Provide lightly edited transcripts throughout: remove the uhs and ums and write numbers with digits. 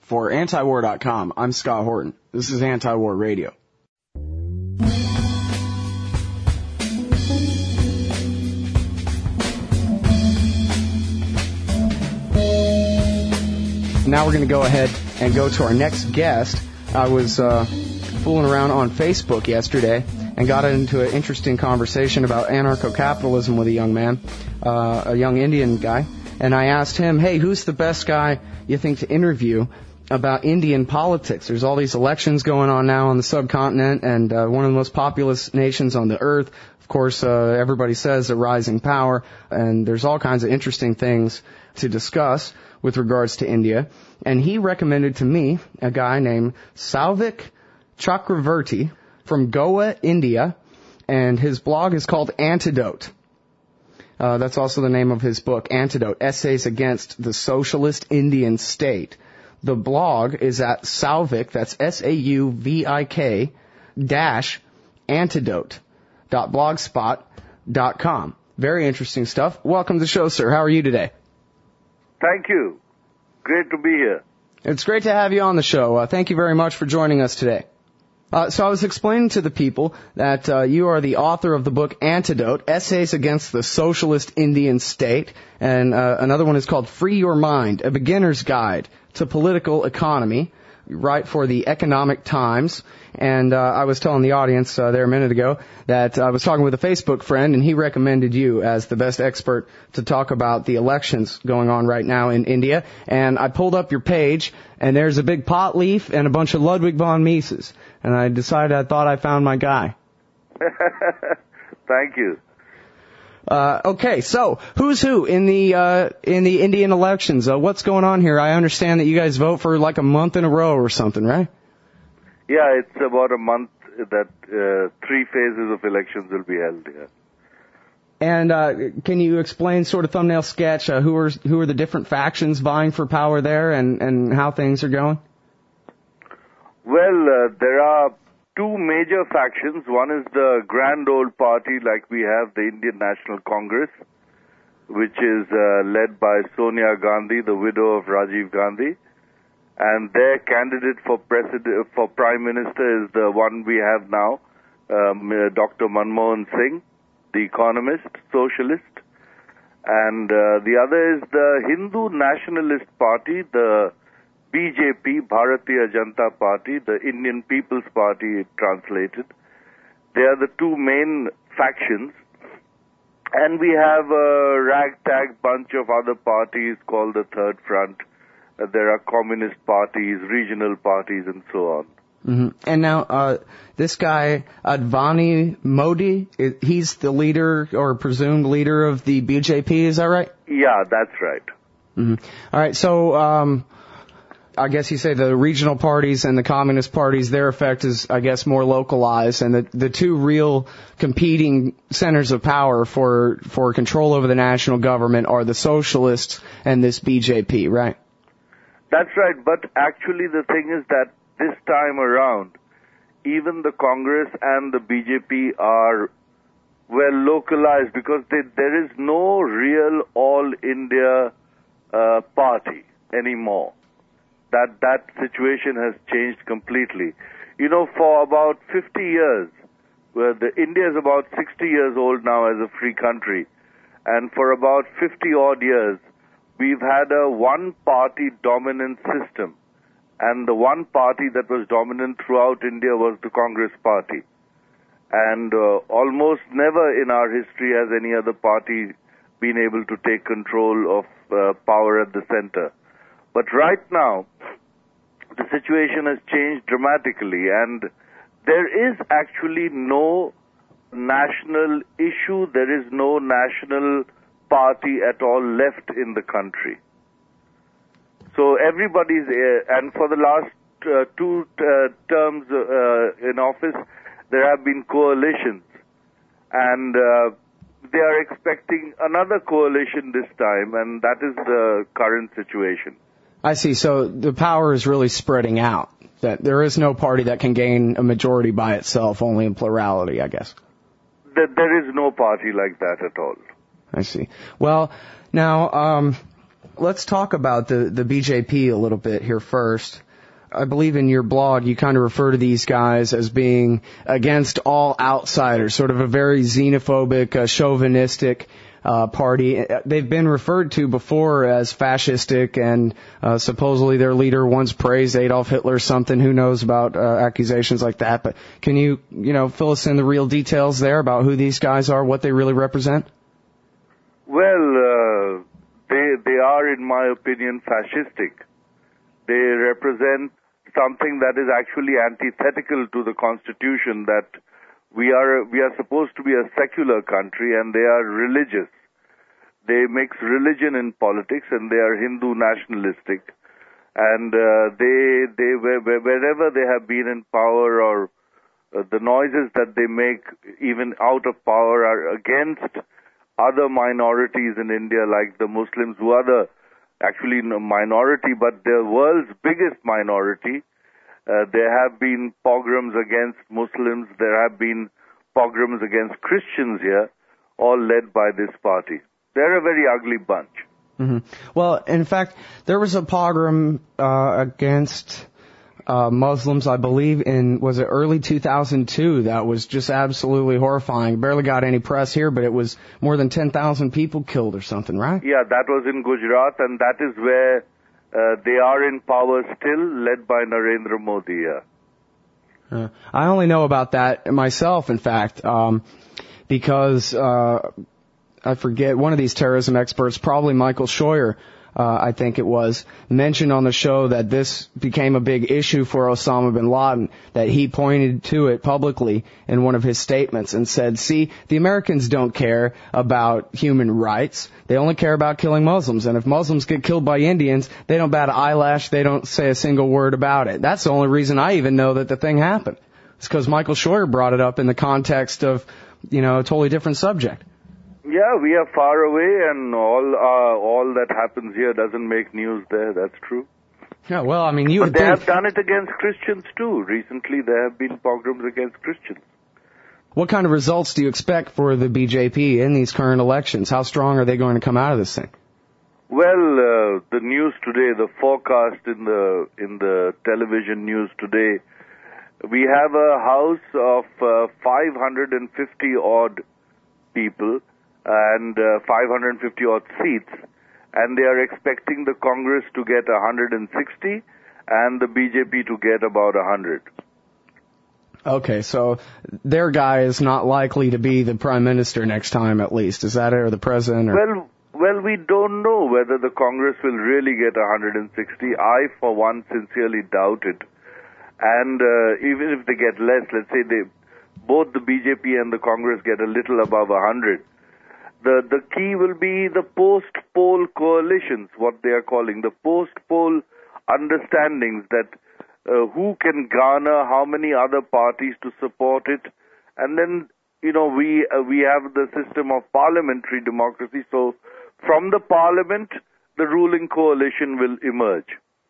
For Antiwar.com, I'm Scott Horton. This is Anti-War Radio. Now we're going to go ahead and go to our next guest. I was fooling around on Facebook yesterday and got into an interesting conversation about anarcho-capitalism with a young man, a young Indian guy. And I asked him, hey, who's the best guy you think to interview about Indian politics? There's all these elections going on now on the subcontinent, and one of the most populous nations on the earth. Of course, everybody says a rising power, and there's all kinds of interesting things to discuss with regards to India. And he recommended to me a guy named Souvik Chakravarti from Goa, India, and his blog is called Antidote. That's also the name of his book, Antidote, Essays Against the Socialist Indian State. The blog is at Souvik, that's SAUVIK, antidote.blogspot.com. Very interesting stuff. Welcome to the show, sir. How are you today? Thank you. Great to be here. It's great to have you on the show. Thank you very much for joining us today. So I was explaining to the people that you are the author of the book Antidote, Essays Against the Socialist Indian State, and another one is called Free Your Mind, A Beginner's Guide to Political Economy. You write for the Economic Times, and I was telling the audience there a minute ago that I was talking with a Facebook friend, and he recommended you as the best expert to talk about the elections going on right now in India. And I pulled up your page, and there's a big pot leaf and a bunch of Ludwig von Mises. And I decided I thought I found my guy. Thank you. Okay, so who's who in the Indian elections? What's going on here? I understand that you guys vote for like a month in a row or something, right? Yeah, it's about a month that 3 phases of elections will be held here. And can you explain, sort of thumbnail sketch, who are the different factions vying for power there, and how things are going? Well, there are 2 major factions. One is the grand old party, like we have the Indian National Congress, which is led by Sonia Gandhi, the widow of Rajiv Gandhi. And their candidate for Prime Minister is the one we have now, Dr. Manmohan Singh, the economist, socialist. And the other is the Hindu Nationalist Party, the BJP, Bharatiya Janata Party, the Indian People's Party translated. They are the 2 main factions. And we have a ragtag bunch of other parties called the Third Front. There are communist parties, regional parties, and so on. Mm-hmm. And now, this guy, Advani Modi, he's the leader or presumed leader of the BJP, is that right? Yeah, that's right. Mm-hmm. All right, so I guess you say the regional parties and the communist parties, their effect is, I guess, more localized, and the 2 real competing centers of power for control over the national government are the socialists and this BJP, right? That's right, but actually the thing is that this time around, even the Congress and the BJP are well localized because there is no real all-India party anymore. That situation has changed completely. You know, for about 50 years, India is about 60 years old now as a free country, and for about 50 odd years, we've had a one-party dominant system, and the one party that was dominant throughout India was the Congress Party. And almost never in our history has any other party been able to take control of power at the center. But right now, the situation has changed dramatically, and there is actually no national issue, there is no national party at all left in the country. So everybody's, and for the last 2 terms in office, there have been coalitions, and they are expecting another coalition this time, and that is the current situation. I see. So the power is really spreading out. That there is no party that can gain a majority by itself, only in plurality, I guess. There is no party like that at all. I see. Well, now, Let's talk about the BJP a little bit here first. I believe in your blog you kind of refer to these guys as being against all outsiders, sort of a very xenophobic, chauvinistic party. They've been referred to before as fascistic, and supposedly their leader once praised Adolf Hitler or something. Who knows about accusations like that? But can you fill us in the real details there about who these guys are, what they really represent? Well, they are, in my opinion, fascistic. They represent something that is actually antithetical to the Constitution, that we are supposed to be a secular country, and they are religious. They mix religion in politics, and they are Hindu nationalistic. And they wherever they have been in power, or the noises that they make even out of power are against other minorities in India, like the Muslims, who are the actually no minority, but the world's biggest minority. There have been pogroms against Muslims. There have been pogroms against Christians here, all led by this party. They're a very ugly bunch. Mm-hmm. Well, in fact, there was a pogrom against Muslims, I believe, was it early 2002? That was just absolutely horrifying. Barely got any press here, but it was more than 10,000 people killed or something, right? Yeah, that was in Gujarat, and that is where they are in power still, led by Narendra Modi. Yeah. I only know about that myself, in fact, because I forget, one of these terrorism experts, probably Michael Scheuer, I think it was, mentioned on the show that this became a big issue for Osama bin Laden, that he pointed to it publicly in one of his statements and said, see, the Americans don't care about human rights. They only care about killing Muslims. And if Muslims get killed by Indians, they don't bat an eyelash. They don't say a single word about it. That's the only reason I even know that the thing happened. It's because Michael Scheuer brought it up in the context of, a totally different subject. Yeah, we are far away, and all that happens here doesn't make news there. That's true. Yeah, well, I mean, But they have done it against Christians too. Recently, there have been pogroms against Christians. What kind of results do you expect for the BJP in these current elections? How strong are they going to come out of this thing? Well, the news today, the forecast in the television news today, we have a house of 550 odd people and 550 odd seats, and they are expecting the Congress to get 160 and the BJP to get about 100. Okay, so their guy is not likely to be the prime minister next time, at least. Is that it, or the president? Or? Well, we don't know whether the Congress will really get 160. I, for one, sincerely doubt it. And even if they get less, let's say both the BJP and the Congress get a little above 100, the key will be the post-poll coalitions, what they are calling, the post-poll understandings that who can garner how many other parties to support it. And then, we have the system of parliamentary democracy, so from the parliament, the ruling coalition will emerge.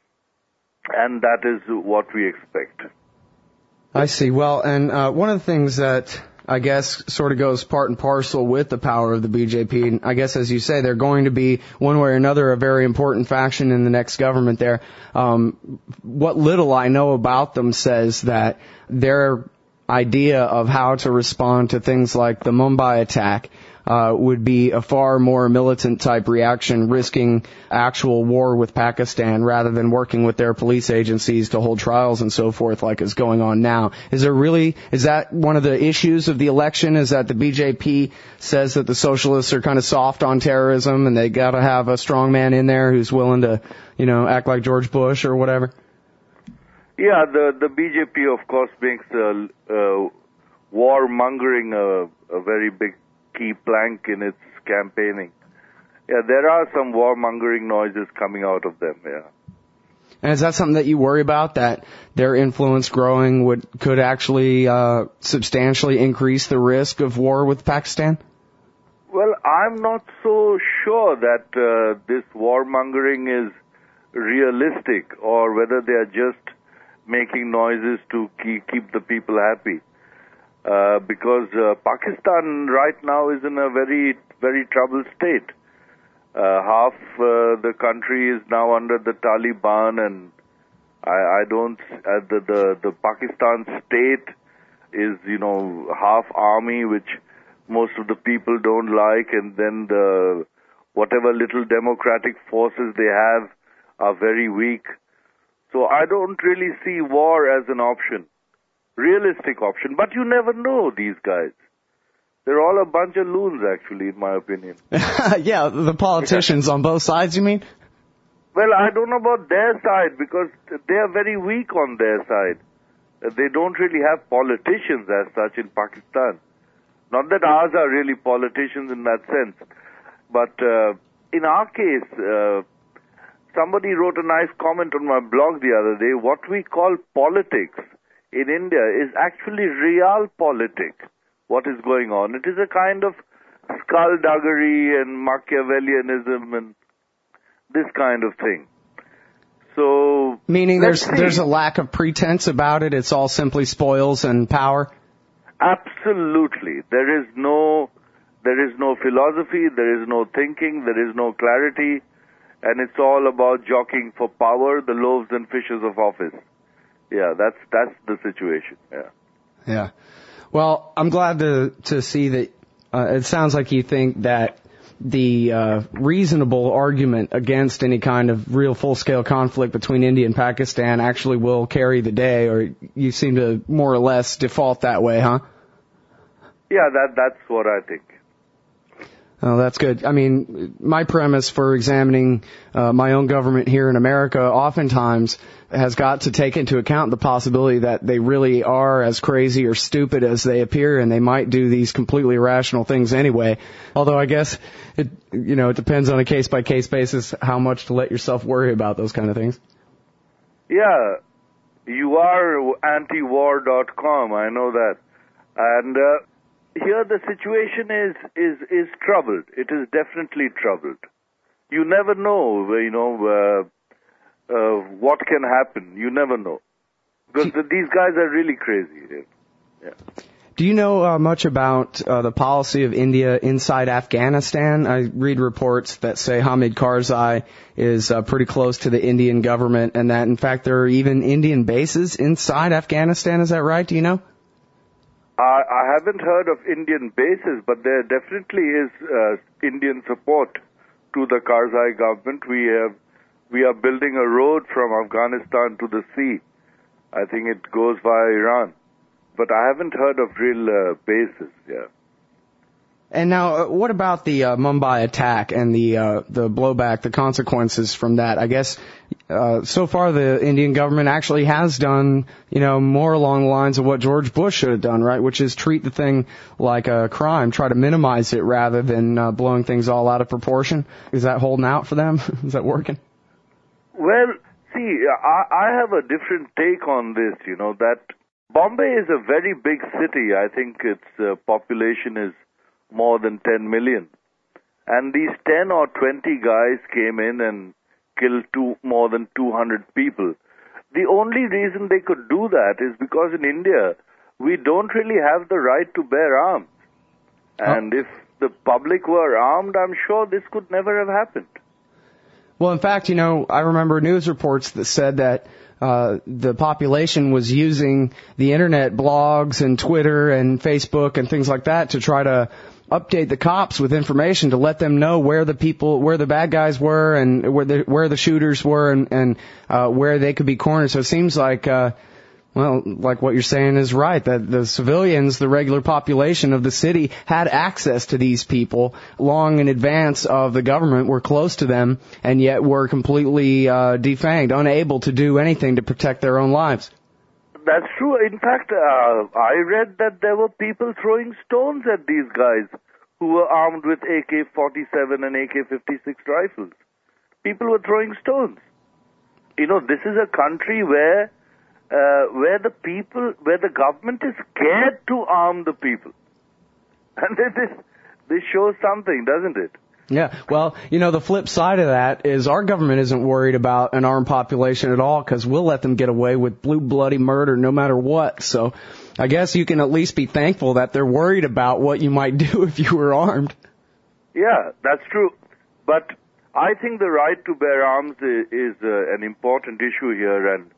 And that is what we expect. I see. Well, and one of the things that I guess sort of goes part and parcel with the power of the BJP, and I guess, as you say, they're going to be, one way or another, a very important faction in the next government there. What little I know about them says that their idea of how to respond to things like the Mumbai attack would be a far more militant type reaction, risking actual war with Pakistan rather than working with their police agencies to hold trials and so forth like is going on now. Is that one of the issues of the election, is that the BJP says that the socialists are kind of soft on terrorism and they gotta have a strong man in there who's willing to, act like George Bush or whatever? Yeah, the BJP, of course, makes warmongering a very big key plank in its campaigning. Yeah, there are some warmongering noises coming out of them, yeah. And is that something that you worry about, that their influence growing could actually substantially increase the risk of war with Pakistan? Well, I'm not so sure that this warmongering is realistic, or whether they are just making noises to keep the people happy. Because Pakistan right now is in a very, very troubled state. Half the country is now under the Taliban, and I don't. The Pakistan state is, half army, which most of the people don't like, and then the whatever little democratic forces they have are very weak. So I don't really see war as an option, realistic option. But you never know these guys. They're all a bunch of loons, actually, in my opinion. Yeah, the politicians on both sides, you mean? Well, I don't know about their side, because they are very weak on their side. They don't really have politicians as such in Pakistan. Not that ours are really politicians in that sense. But in our case, somebody wrote a nice comment on my blog the other day. What we call politics in India is actually realpolitik, what is going on. It is a kind of skullduggery and Machiavellianism and this kind of thing. So, meaning there's a lack of pretense about it. It's all simply spoils and power. Absolutely. There is no philosophy, there is no thinking, there is no clarity, and it's all about jockeying for power, the loaves and fishes of office. Yeah, that's the situation. Yeah. Yeah. Well, I'm glad to see that it sounds like you think that the reasonable argument against any kind of real full-scale conflict between India and Pakistan actually will carry the day, or you seem to more or less default that way, huh? Yeah, that's what I think. Oh, that's good. I mean, my premise for examining my own government here in America oftentimes has got to take into account the possibility that they really are as crazy or stupid as they appear, and they might do these completely irrational things anyway. Although I guess it depends on a case-by-case basis how much to let yourself worry about those kind of things. Yeah, you are antiwar.com, I know that. And here the situation is troubled. It is definitely troubled. You never know, what can happen. You never know. Because these guys are really crazy. Yeah. Do you know much about the policy of India inside Afghanistan? I read reports that say Hamid Karzai is pretty close to the Indian government, and that, in fact, there are even Indian bases inside Afghanistan. Is that right? Do you know? I haven't heard of Indian bases, but there definitely is Indian support to the Karzai government. We are building a road from Afghanistan to the sea. I think it goes via Iran. But I haven't heard of real bases, yeah. And now, what about the Mumbai attack and the blowback, the consequences from that? I guess so far the Indian government actually has done, more along the lines of what George Bush should have done, right? Which is treat the thing like a crime, try to minimize it rather than blowing things all out of proportion. Is that holding out for them? Is that working? Well, see, I have a different take on this, that Bombay is a very big city. I think its population is more than 10 million. And these 10 or 20 guys came in and killed more than 200 people. The only reason they could do that is because in India, we don't really have the right to bear arms. And if the public were armed, I'm sure this could never have happened. Well, in fact, I remember news reports that said that the population was using the internet, blogs and Twitter and Facebook and things like that to try to update the cops with information to let them know where the bad guys were and where the shooters were and where they could be cornered. So it seems like, like what you're saying is right, that the civilians, the regular population of the city, had access to these people long in advance of the government, were close to them, and yet were completely defanged, unable to do anything to protect their own lives. That's true. In fact, I read that there were people throwing stones at these guys who were armed with AK-47 and AK-56 rifles. People were throwing stones. This is a country where the government is scared to arm the people. And this shows something, doesn't it? Yeah, well, the flip side of that is our government isn't worried about an armed population at all because we'll let them get away with blue bloody murder no matter what. So I guess you can at least be thankful that they're worried about what you might do if you were armed. Yeah, that's true. But I think the right to bear arms is an important issue here, and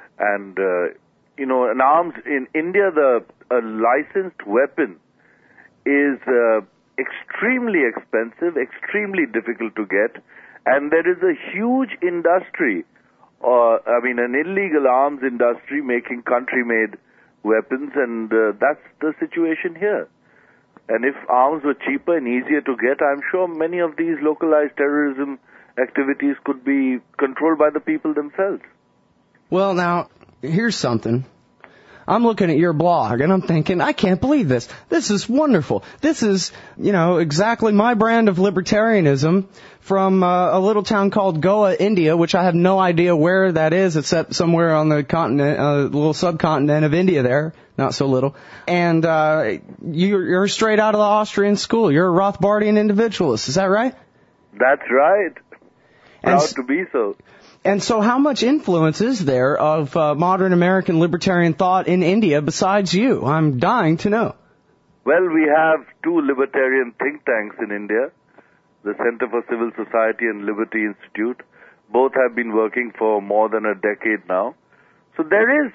an arms in India, a licensed weapon is extremely expensive, extremely difficult to get, and there is a huge industry, an illegal arms industry making country-made weapons, and that's the situation here. And if arms were cheaper and easier to get, I'm sure many of these localized terrorism activities could be controlled by the people themselves. Well, now, here's something. I'm looking at your blog, and I'm thinking, I can't believe this. This is wonderful. This is, exactly my brand of libertarianism from a little town called Goa, India, which I have no idea where that is, except somewhere on the continent, little subcontinent of India there. Not so little. And you're straight out of the Austrian school. You're a Rothbardian individualist. Is that right? That's right. Proud to be so. And so how much influence is there of modern American libertarian thought in India besides you? I'm dying to know. Well, we have two libertarian think tanks in India, the Center for Civil Society and Liberty Institute. Both have been working for more than a decade now. So there is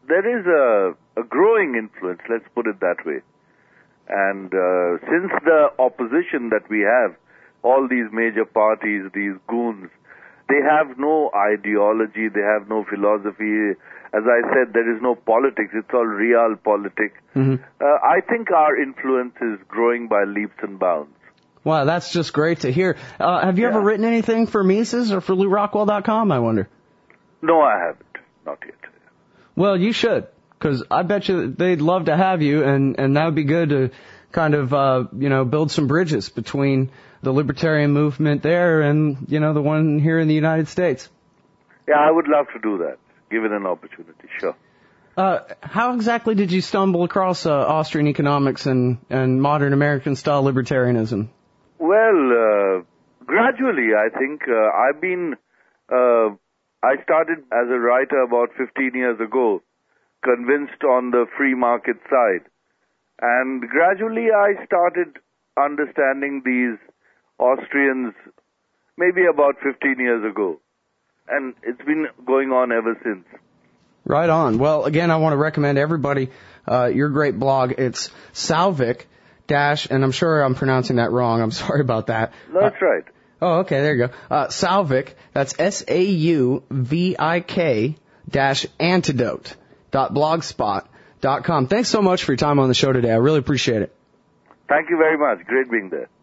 a growing influence, let's put it that way. And since the opposition that we have, all these major parties, these goons, they have no ideology, they have no philosophy. As I said, there is no politics, it's all real politics. Mm-hmm. I think our influence is growing by leaps and bounds. Wow, that's just great to hear. Have you ever written anything for Mises or for LouRockwell.com, I wonder? No, I haven't. Not yet. Well, you should, because I bet you they'd love to have you, and that would be good to kind of, build some bridges between the libertarian movement there and, the one here in the United States. Yeah, I would love to do that, given an opportunity, sure. How exactly did you stumble across Austrian economics and modern American-style libertarianism? Well, gradually, I think. I started as a writer about 15 years ago, convinced on the free market side. And gradually I started understanding these Austrians maybe about 15 years ago. And it's been going on ever since. Right on. Well, again, I want to recommend everybody your great blog. It's Sauvik and I'm sure I'm pronouncing that wrong. I'm sorry about that. No, that's right. Oh, okay, there you go. Sauvik, that's SAUVIK -antidote.blogspot.com. Thanks so much for your time on the show today. I really appreciate it. Thank you very much. Great being there.